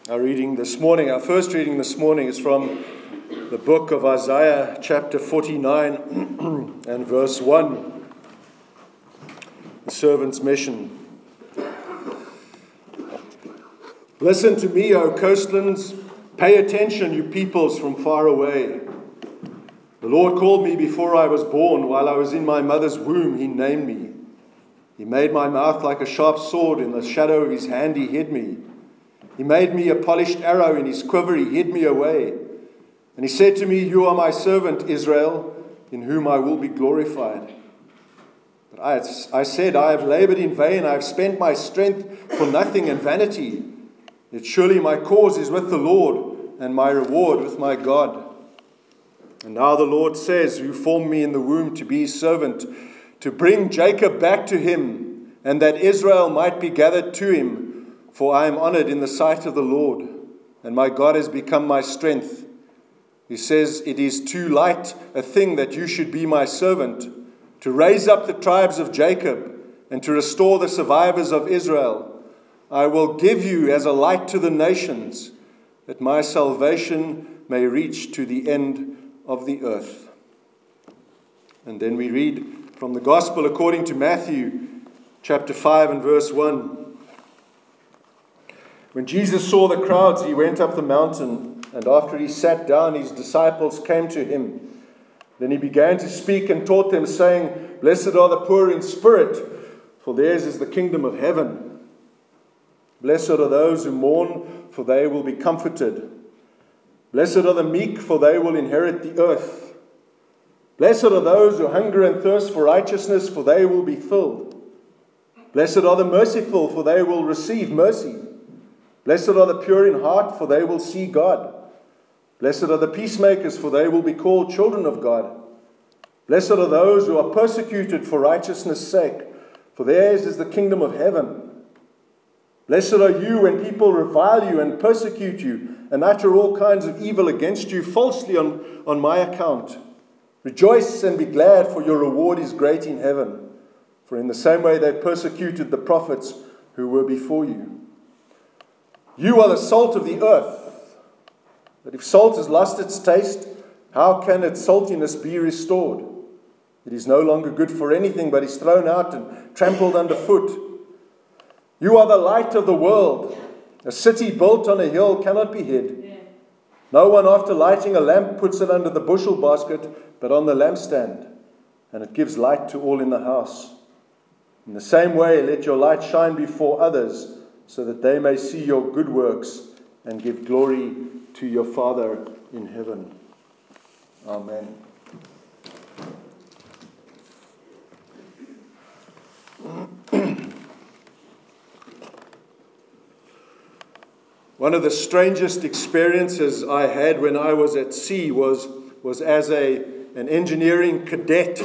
Our first reading this morning is from the book of Isaiah, chapter 49 and verse 1. The servant's mission. Listen to me, O coastlands. Pay attention, you peoples from far away. The Lord called me before I was born. While I was in my mother's womb, He named me. He made my mouth like a sharp sword. In the shadow of His hand He hid me. He made me a polished arrow. In His quiver He hid me away. And He said to me, You are my servant, Israel, in whom I will be glorified. But I said, I have labored in vain. I have spent my strength for nothing and vanity. Yet surely my cause is with the Lord, and my reward with my God. And now the Lord says, who formed me in the womb to be His servant, to bring Jacob back to Him, and that Israel might be gathered to Him. For I am honored in the sight of the Lord, and my God has become my strength. He says, it is too light a thing that you should be my servant, to raise up the tribes of Jacob, and to restore the survivors of Israel. I will give you as a light to the nations, that my salvation may reach to the end of the earth. And then we read from the Gospel according to Matthew, chapter 5 and verse 1. When Jesus saw the crowds, He went up the mountain, and after He sat down, His disciples came to Him. Then He began to speak and taught them, saying, Blessed are the poor in spirit, for theirs is the kingdom of heaven. Blessed are those who mourn, for they will be comforted. Blessed are the meek, for they will inherit the earth. Blessed are those who hunger and thirst for righteousness, for they will be filled. Blessed are the merciful, for they will receive mercy. Blessed are the pure in heart, for they will see God. Blessed are the peacemakers, for they will be called children of God. Blessed are those who are persecuted for righteousness' sake, for theirs is the kingdom of heaven. Blessed are you when people revile you and persecute you and utter all kinds of evil against you falsely on my account. Rejoice and be glad, for your reward is great in heaven. For in the same way they persecuted the prophets who were before you. You are the salt of the earth. But if salt has lost its taste, how can its saltiness be restored? It is no longer good for anything, but is thrown out and trampled underfoot. You are the light of the world. A city built on a hill cannot be hid. No one, after lighting a lamp, puts it under the bushel basket, but on the lampstand, and it gives light to all in the house. In the same way, let your light shine before others, so that they may see your good works and give glory to your Father in heaven. Amen. One of the strangest experiences I had when I was at sea was as an engineering cadet.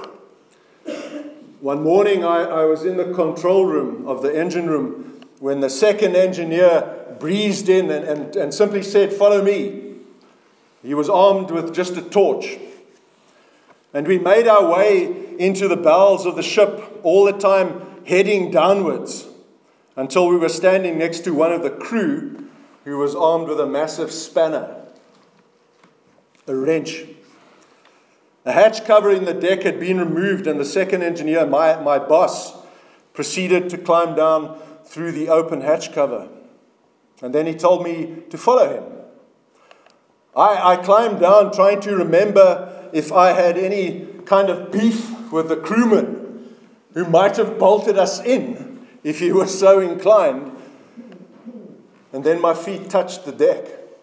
One morning I was in the control room of the engine room when the second engineer breezed in and simply said, Follow me. He was armed with just a torch. And we made our way into the bowels of the ship, all the time heading downwards, until we were standing next to one of the crew who was armed with a massive spanner, a wrench. The hatch cover in the deck had been removed, and the second engineer, my boss, proceeded to climb down through the open hatch cover. And then he told me to follow him. I climbed down trying to remember if I had any kind of beef with the crewman who might have bolted us in if he was so inclined. And then my feet touched the deck.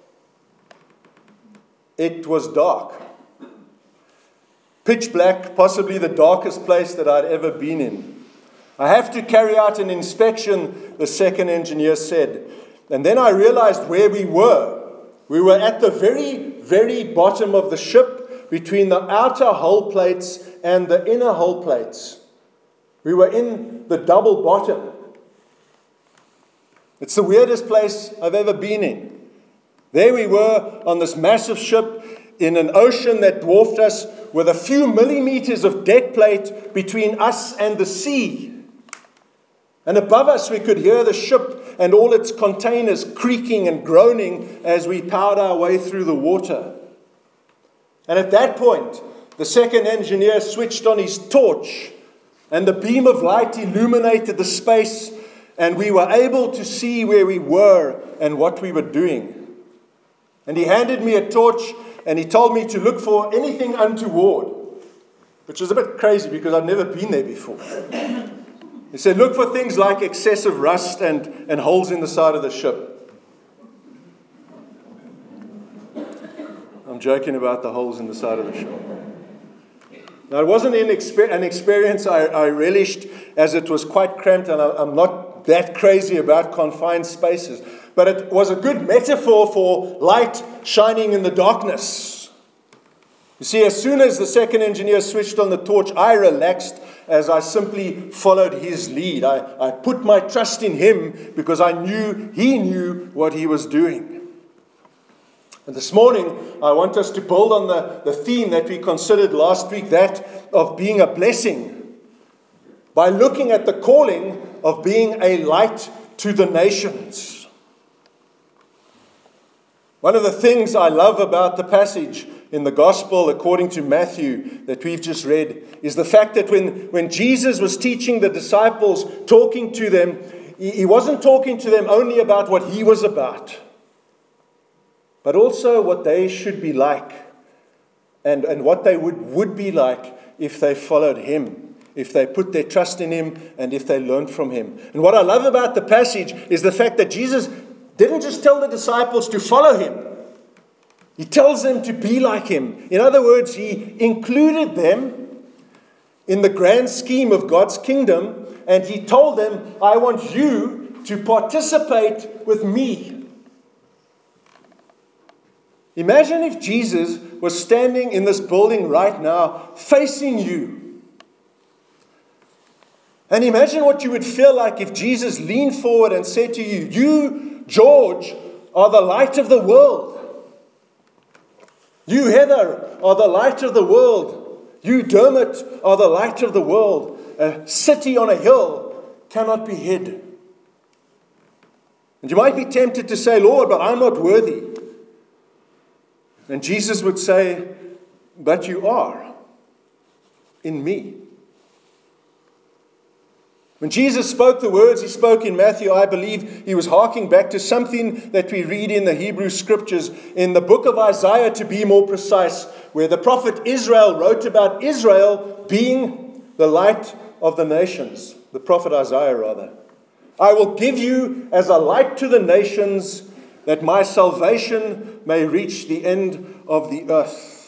It was dark. Pitch black, possibly the darkest place that I'd ever been in. I have to carry out an inspection, the second engineer said. And then I realized where we were. We were at the very, very bottom of the ship, between the outer hull plates and the inner hull plates. We were in the double bottom. It's the weirdest place I've ever been in. There we were on this massive ship in an ocean that dwarfed us, with a few millimeters of deck plate between us and the sea. And above us we could hear the ship and all its containers creaking and groaning as we powered our way through the water. And at that point, the second engineer switched on his torch, and the beam of light illuminated the space, and we were able to see where we were and what we were doing. And he handed me a torch, and he told me to look for anything untoward, which was a bit crazy because I'd never been there before. He said, look for things like excessive rust and holes in the side of the ship. I'm joking about the holes in the side of the ship. Now, it wasn't an experience I relished, as it was quite cramped, and I'm not that crazy about confined spaces. But it was a good metaphor for light shining in the darkness. You see, as soon as the second engineer switched on the torch, I relaxed as I simply followed his lead. I put my trust in him because I knew he knew what he was doing. And this morning, I want us to build on the theme that we considered last week, that of being a blessing, by looking at the calling of being a light to the nations. One of the things I love about the passage in the Gospel according to Matthew that we've just read is the fact that when Jesus was teaching the disciples, talking to them, he wasn't talking to them only about what he was about, but also what they should be like and what they would be like if they followed him, if they put their trust in him, and if they learned from him. And what I love about the passage is the fact that Jesus didn't just tell the disciples to follow him. He tells them to be like him. In other words, he included them in the grand scheme of God's kingdom, and he told them, I want you to participate with me. Imagine if Jesus was standing in this building right now, facing you. And imagine what you would feel like if Jesus leaned forward and said to you, you, George, are the light of the world. You, Heather, are the light of the world. You, Dermot, are the light of the world. A city on a hill cannot be hid. And you might be tempted to say, Lord, but I'm not worthy. And Jesus would say, but you are in me. When Jesus spoke the words he spoke in Matthew, I believe he was harking back to something that we read in the Hebrew Scriptures, in the book of Isaiah to be more precise, where the prophet Israel wrote about Israel being the light of the nations. The prophet Isaiah, rather. I will give you as a light to the nations, that my salvation may reach the end of the earth.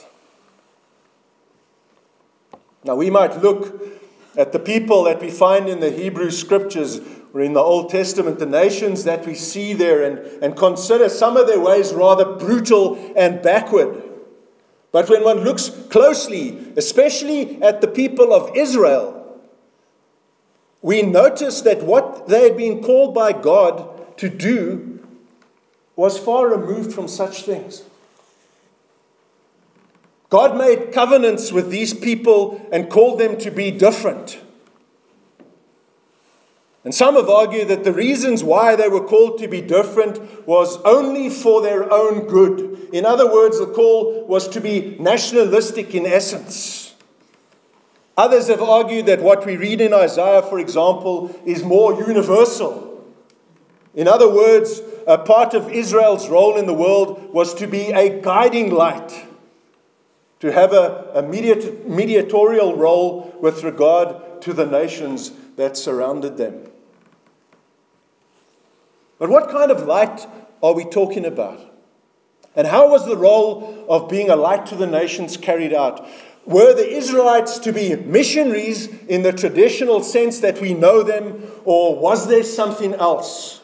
Now we might look at the people that we find in the Hebrew Scriptures or in the Old Testament, the nations that we see there, and consider some of their ways rather brutal and backward. But when one looks closely, especially at the people of Israel, we notice that what they had been called by God to do was far removed from such things. God made covenants with these people and called them to be different. And some have argued that the reasons why they were called to be different was only for their own good. In other words, the call was to be nationalistic in essence. Others have argued that what we read in Isaiah, for example, is more universal. In other words, a part of Israel's role in the world was to be a guiding light, to have a mediatorial role with regard to the nations that surrounded them. But what kind of light are we talking about? And how was the role of being a light to the nations carried out? Were the Israelites to be missionaries in the traditional sense that we know them, or was there something else?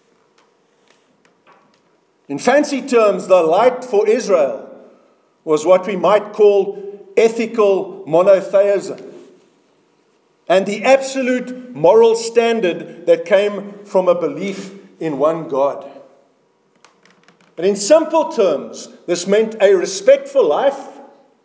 In fancy terms, the light for Israel was what we might call ethical monotheism, and the absolute moral standard that came from a belief in one God. And in simple terms, this meant a respect for life,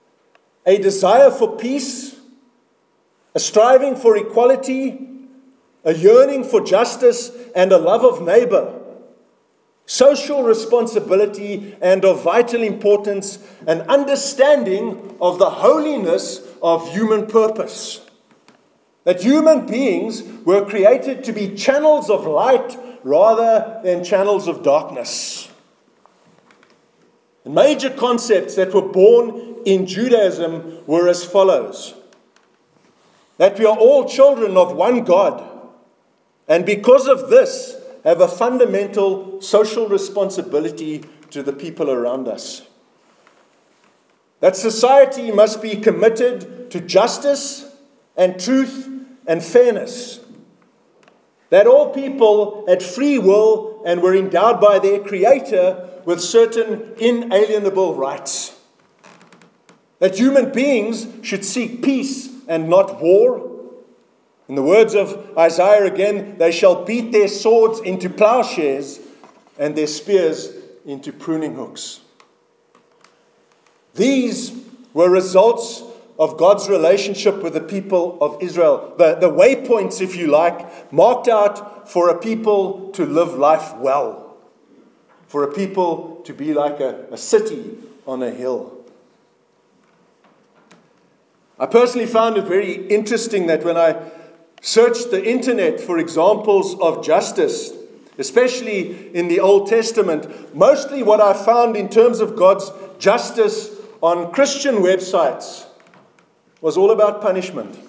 a desire for peace, a striving for equality, a yearning for justice and a love of neighbor, social responsibility and of vital importance, an understanding of the holiness of human purpose. That human beings were created to be channels of light rather than channels of darkness. The major concepts that were born in Judaism were as follows: that we are all children of one God, and because of this, have a fundamental social responsibility to the people around us. That society must be committed to justice and truth and fairness. That all people had free will and were endowed by their Creator with certain inalienable rights. That human beings should seek peace and not war. In the words of Isaiah again, they shall beat their swords into plowshares and their spears into pruning hooks. These were results of God's relationship with the people of Israel. The waypoints, if you like, marked out for a people to live life well. For a people to be like a city on a hill. I personally found it very interesting that when I searched the internet for examples of justice, especially in the Old Testament, mostly what I found in terms of God's justice on Christian websites was all about punishment.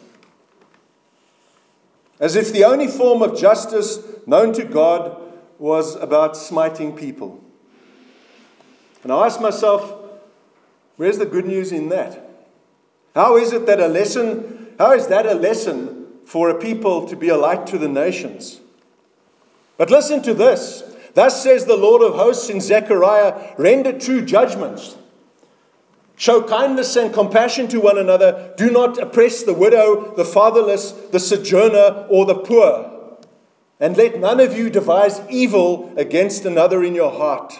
As if the only form of justice known to God was about smiting people. And I asked myself, where's the good news in that? How is that a lesson for a people to be a light to the nations? But listen to this. Thus says the Lord of hosts in Zechariah, render true judgments. Show kindness and compassion to one another. Do not oppress the widow, the fatherless, the sojourner, or the poor. And let none of you devise evil against another in your heart.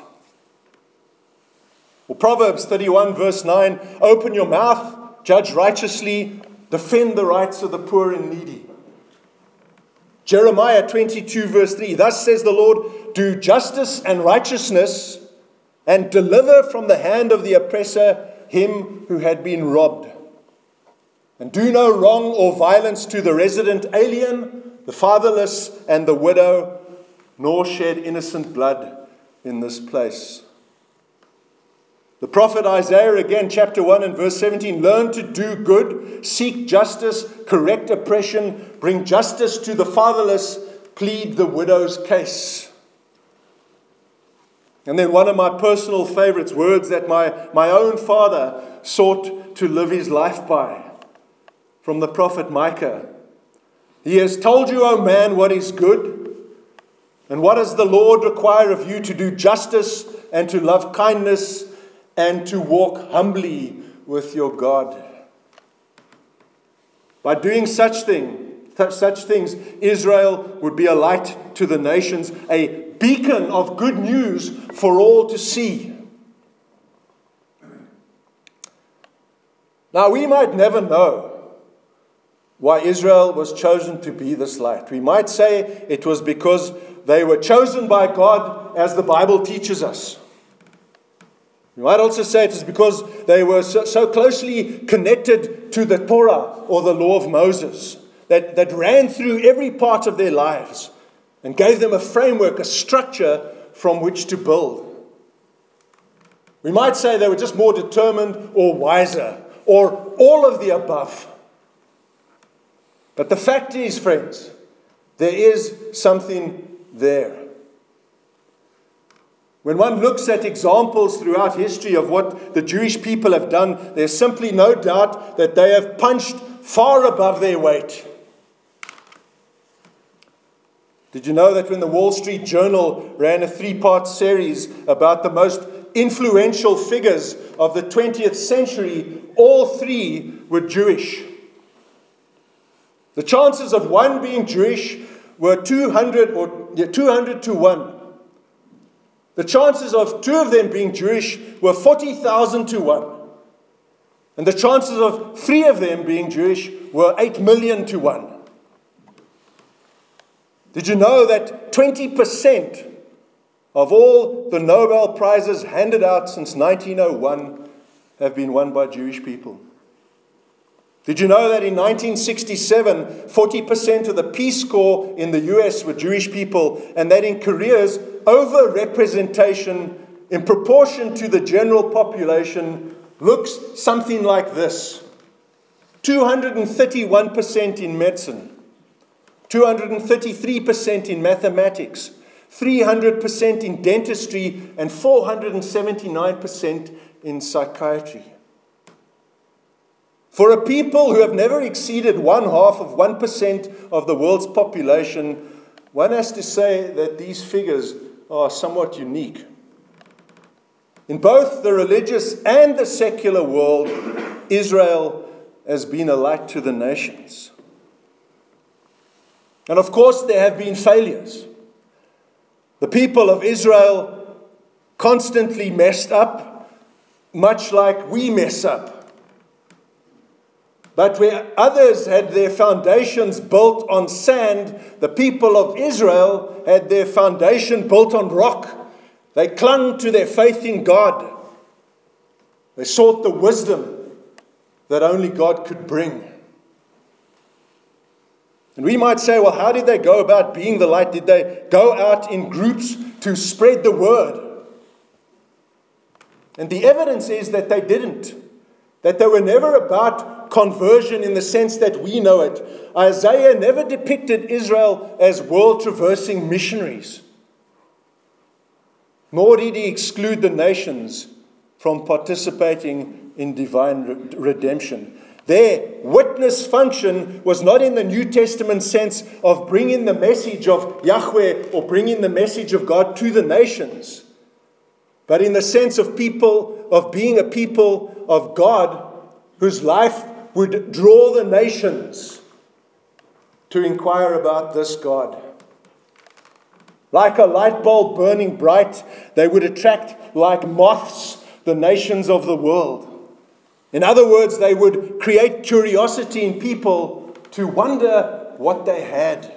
Or Proverbs 31 verse 9, open your mouth, judge righteously, defend the rights of the poor and needy. Jeremiah 22 verse 3, thus says the Lord, do justice and righteousness, and deliver from the hand of the oppressor him who had been robbed. And do no wrong or violence to the resident alien, the fatherless, and the widow, nor shed innocent blood in this place. The prophet Isaiah again, chapter 1 and verse 17, learn to do good, seek justice, correct oppression, bring justice to the fatherless, plead the widow's case. And then one of my personal favorites, words that my own father sought to live his life by, from the prophet Micah. He has told you, O man, what is good, and what does the Lord require of you? To do justice and to love kindness and to walk humbly with your God. By doing such things, Israel would be a light to the nations, a beacon of good news for all to see. Now, we might never know why Israel was chosen to be this light. We might say it was because they were chosen by God, as the Bible teaches us. We might also say it is because they were so closely connected to the Torah, or the law of Moses, that ran through every part of their lives and gave them a framework, a structure from which to build. We might say they were just more determined or wiser, or all of the above. But the fact is, friends, there is something there. When one looks at examples throughout history of what the Jewish people have done, there's simply no doubt that they have punched far above their weight. Did you know that when the Wall Street Journal ran a 3-part series about the most influential figures of the 20th century, all 3 were Jewish? The chances of one being Jewish were 200 to 1. The chances of 2 of them being Jewish were 40,000 to 1. And the chances of 3 of them being Jewish were 8 million to 1. Did you know that 20% of all the Nobel Prizes handed out since 1901 have been won by Jewish people? Did you know that in 1967, 40% of the Peace Corps in the US were Jewish people, and that in Korea's over-representation in proportion to the general population looks something like this: 231% in medicine, 233% in mathematics, 300% in dentistry, and 479% in psychiatry. For a people who have never exceeded 0.5% of the world's population, one has to say that these figures are somewhat unique. In both the religious and the secular world, Israel has been a light to the nations. And of course, there have been failures. The people of Israel constantly messed up, much like we mess up. But where others had their foundations built on sand, the people of Israel had their foundation built on rock. They clung to their faith in God. They sought the wisdom that only God could bring. And we might say, well, how did they go about being the light? Did they go out in groups to spread the word? And the evidence is that they didn't. That they were never about conversion in the sense that we know it. Isaiah never depicted Israel as world-traversing missionaries. Nor did he exclude the nations from participating in divine redemption. Their witness function was not in the New Testament sense of bringing the message of Yahweh or bringing the message of God to the nations, but in the sense of being a people of God whose life would draw the nations to inquire about this God. Like a light bulb burning bright, they would attract like moths the nations of the world. In other words, they would create curiosity in people to wonder what they had.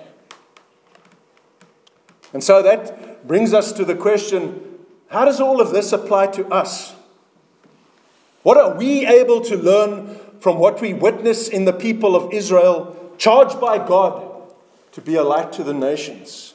And so that brings us to the question, how does all of this apply to us? What are we able to learn from what we witness in the people of Israel, charged by God to be a light to the nations?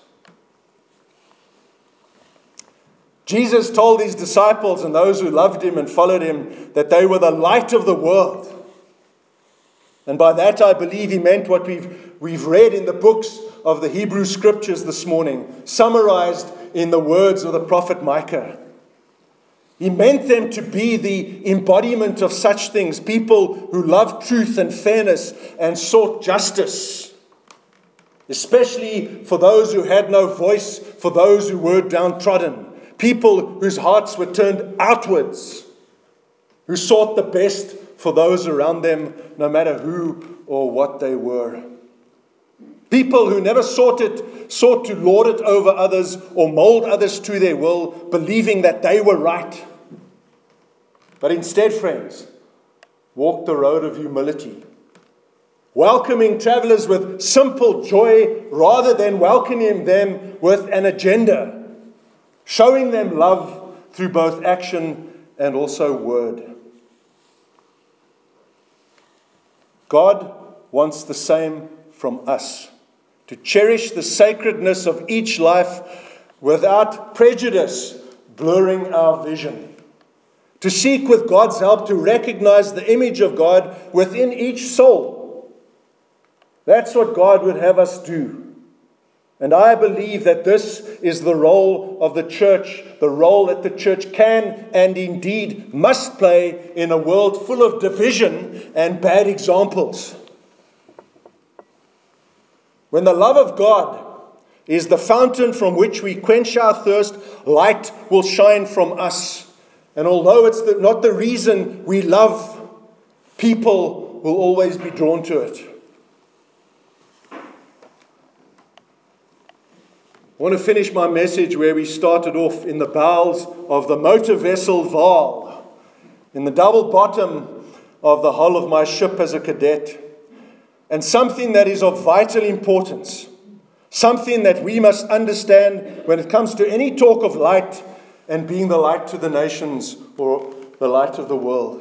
Jesus told his disciples and those who loved him and followed him that they were the light of the world. And by that I believe he meant what we've read in the books of the Hebrew Scriptures this morning, summarized in the words of the prophet Micah. He meant them to be the embodiment of such things, people who loved truth and fairness and sought justice, especially for those who had no voice, for those who were downtrodden, people whose hearts were turned outwards, who sought the best for those around them, no matter who or what they were. People who never sought to lord it over others or mold others to their will, believing that they were right. But instead, friends, walked the road of humility, welcoming travelers with simple joy rather than welcoming them with an agenda, showing them love through both action and also word. God wants the same from us, to cherish the sacredness of each life without prejudice blurring our vision, to seek with God's help to recognize the image of God within each soul. That's what God would have us do. And I believe that this is the role of the church, the role that the church can and indeed must play in a world full of division and bad examples. When the love of God is the fountain from which we quench our thirst, light will shine from us. And although it's not the reason we love, people will always be drawn to it. I want to finish my message where we started off, in the bowels of the motor vessel Vaal, in the double bottom of the hull of my ship as a cadet. And something that is of vital importance, Something that we must understand when it comes to any talk of light and being the light to the nations or the light of the world.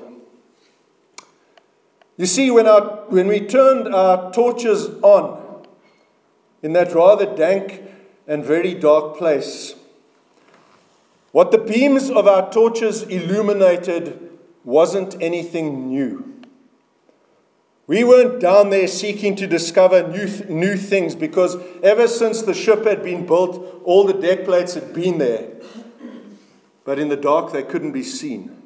You see, when we turned our torches on in that rather dank and very dark place, what the beams of our torches illuminated wasn't anything new. We weren't down there seeking to discover new things, because ever since the ship had been built, all the deck plates had been there. But in the dark, they couldn't be seen.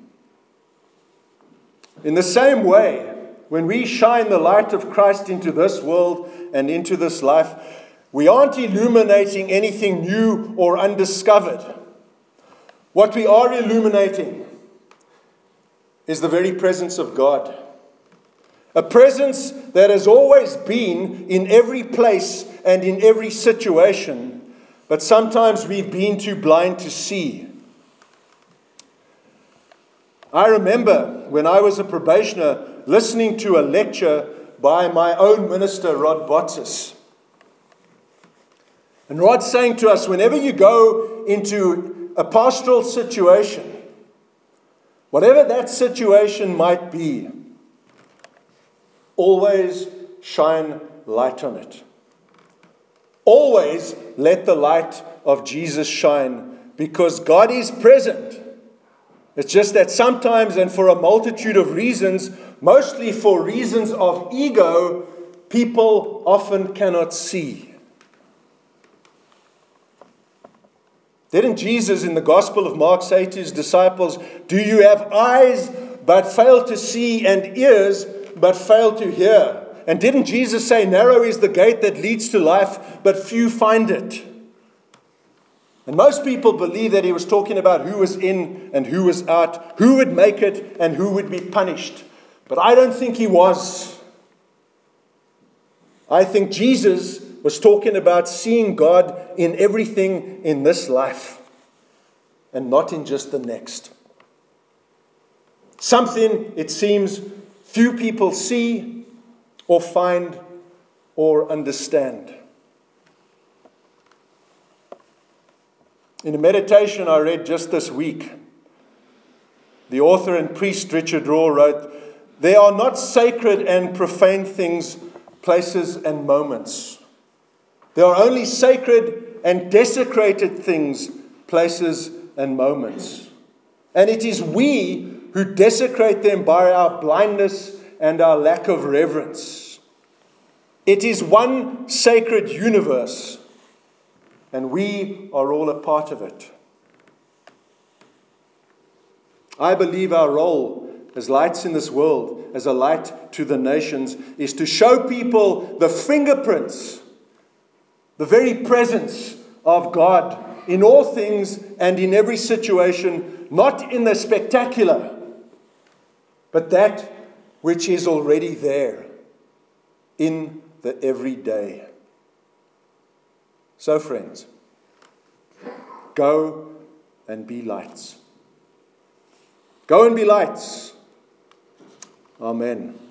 In the same way, when we shine the light of Christ into this world and into this life, we aren't illuminating anything new or undiscovered. What we are illuminating is the very presence of God. A presence that has always been in every place and in every situation, but sometimes we've been too blind to see. I remember when I was a probationer listening to a lecture by my own minister, Rod Botsis. And Rod saying to us, whenever you go into a pastoral situation, whatever that situation might be, always shine light on it. Always let the light of Jesus shine, because God is present. It's just that sometimes, and for a multitude of reasons, mostly for reasons of ego, people often cannot see. Didn't Jesus in the Gospel of Mark say to his disciples, "Do you have eyes but fail to see, and ears but fail to hear?" And didn't Jesus say, "Narrow is the gate that leads to life, but few find it"? And most people believe that he was talking about who was in and who was out, who would make it and who would be punished. But I don't think he was. I think Jesus was talking about seeing God in everything in this life and not in just the next. Something, it seems, few people see or find or understand. In a meditation I read just this week, the author and priest Richard Rohr wrote, "There are not sacred and profane things, places and moments. There are only sacred and desecrated things, places and moments. And it is we who desecrate them by our blindness and our lack of reverence. It is one sacred universe, and we are all a part of it." I believe our role as lights in this world, as a light to the nations, is to show people the fingerprints, the very presence of God in all things and in every situation, not in the spectacular, but that which is already there in the everyday. So, friends, go and be lights. Go and be lights. Amen.